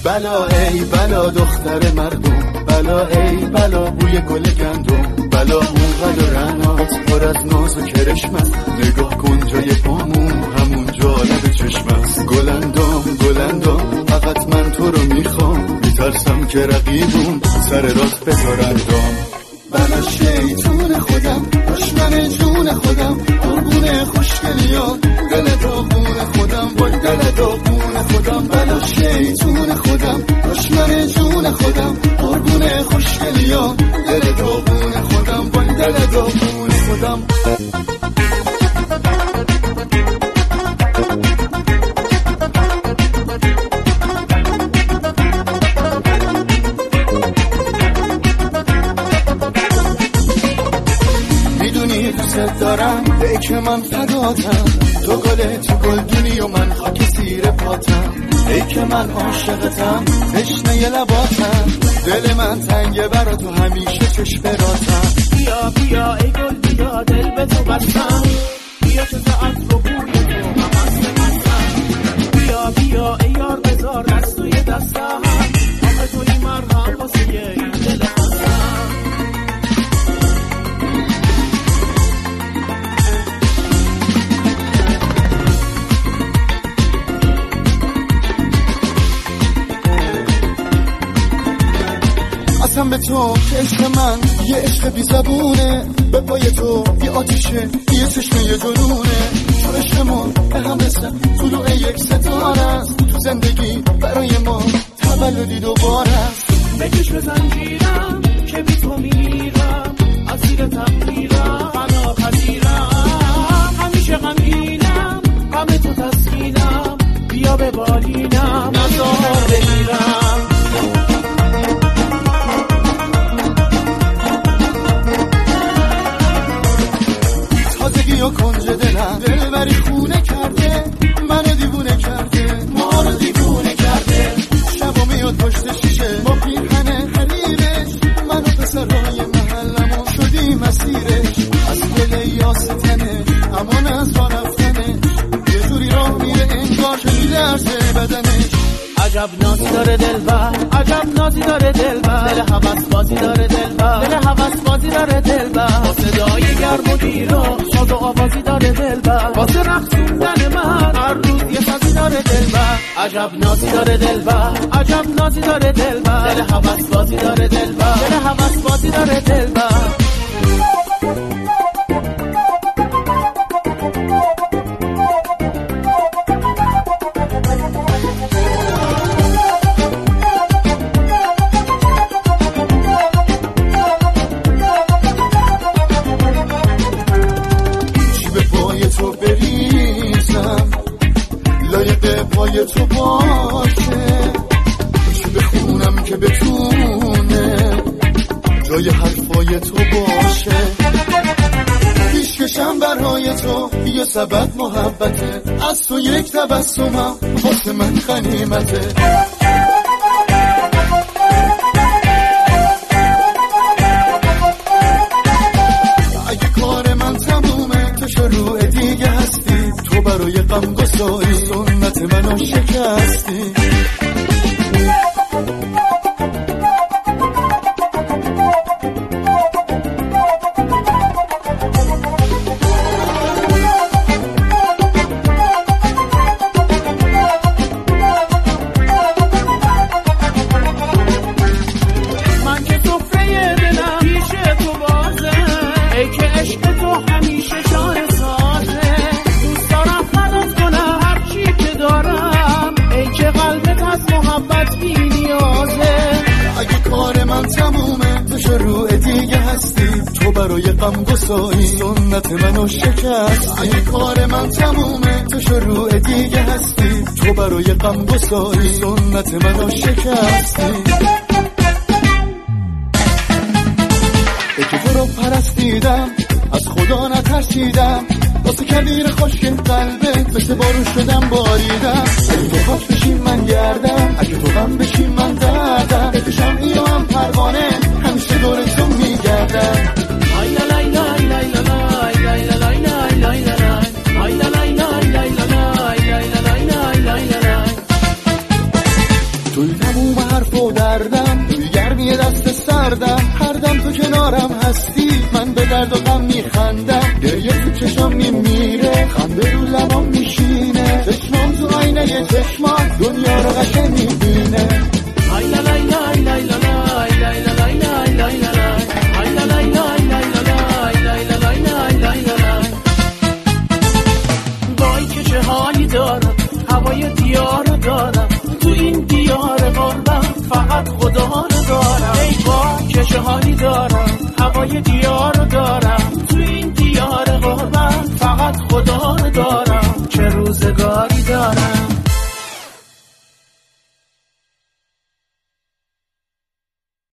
بلا ای بلا دختر مردم، بلا ای بلا بوی گل گندم، بلا اونقدر رنات پر از ناز و کرشم است، نگاه کن جای پامون همون جالب چشم است. گلندام گلندام فقط من تو رو میخوام، میترسم که رقیبون سر راست بذارندام. بلا شیطون خودم دشمن جون خودم، قربون خوشگلیان دل داغون خودم، وای دل داغون خودم. بلا شیطون خودم دشمن جون خودم، قربون خوشگلیان دل داغون خودم، وای دل داغون خودم. دارم به که من فداتم، تو گل تو گلدونی و من خاک زیر پاتم. ای که من عاشقتم تشنه لباتم، دل من تنگه برا تو همیشه چشم راتم. بیا بیا ای گل بیا دل به تو بستم، بیا که ساعت رو بوی تو مستم. بیا بیا ای یار بذار دست توی دستم، آخه توی مرهم واسه این دل خستم. اصلا به تو که عشق من یه عشق بی زبونه، به پای تو یه آتیشه یه چشمه یه جنونه. تو عشقمون به هم رسن طلوع یک ستاره است، تو زندگی برای ما تولدی دوباره است. بکش به زنجیرم که بی تو میرم، از زیر تقدیرم فنا پذیرم. همیشه غمگینم غم تو تسکینم، بیا به بالینم نزار بگیرم. یا کنج دلم دلبری خونه کرده، منو دیوونه کرده، ما رو دیوونه کرده. شبا میاد پشت شیشه با پیرهن حریرش، منو پسرای محلمو شدی مسیرش. از دل یاستنه امان از را رفتنه، یه جوری راه میره انگار که میلرزه بدنش. عجب نازی داره دلبر، عجب نازی داره دلبر، دل هوس بازی داره دلبر، دل هوس بازی داره دلبر. با صدای گرم و گیرا ساز و آوازی داره دلبر، واسه رقصوندن من هر روز یه سازی داره دلبر. عجب نازی داره دلبر، عجب نازی داره دلبر، دل هوس بازی داره دلبر، دل هوس بازی داره دلبر. پای تو باشه چی بخونم که بتونه جای حرفای تو باشه. پیشکشم برای تو یه سبب محبته، از تو یک تبسمم واسه من غنیمته. اگه کار من تمومه تو شروع دیگه هستی، تو برای غم گساری سنت منو شکستی. من که سفره دلم پیش تو بازه، ای که عشق تو همیشه جان سازه. دوست دارم فدات کنم هر چی که دارم، ای که قلبت از محبت بی نیازه. اگه کار من تمومه تو شروع دیگه هستی، تو برای غم گساری سنت منو شکستی. اگه کار من تمومه تو شروع دیگه هستی، تو برای غم گساری سنت منو شکستی. ای که تو رو پرستیدم از خدا نترسیدم، واسه کبیر خوشگل قلبت مثل بارون شدم باریدم. اگه تو خاک بشی من گردم، اگه تو غم بشی من دردم. ای تو شمعی و هم پروانه همیشه دور تو میگردم. آی لا لای لای لای لای لای لای لای لای لای آی لا لای لای لای لای لای لای لای لای. توی یه دست سردم، هر دم تو کنارم هستی من به درد و غم میخندم، گریه تو چشام میمیره، خنده رو لبام میشینه، چشمام تو آینه یه چشمام دنیا رو قشنگ میبینه. آی لا لای لای لای لای لای لای لای لای لای آی لا لای لای لای لای لای لای لای لای. وای که چه حالی دارم، هوای دیار دارم، تو این دیار غربم فقط خدا رو دارم. ای وای که چه حالی دارم، هوای دیار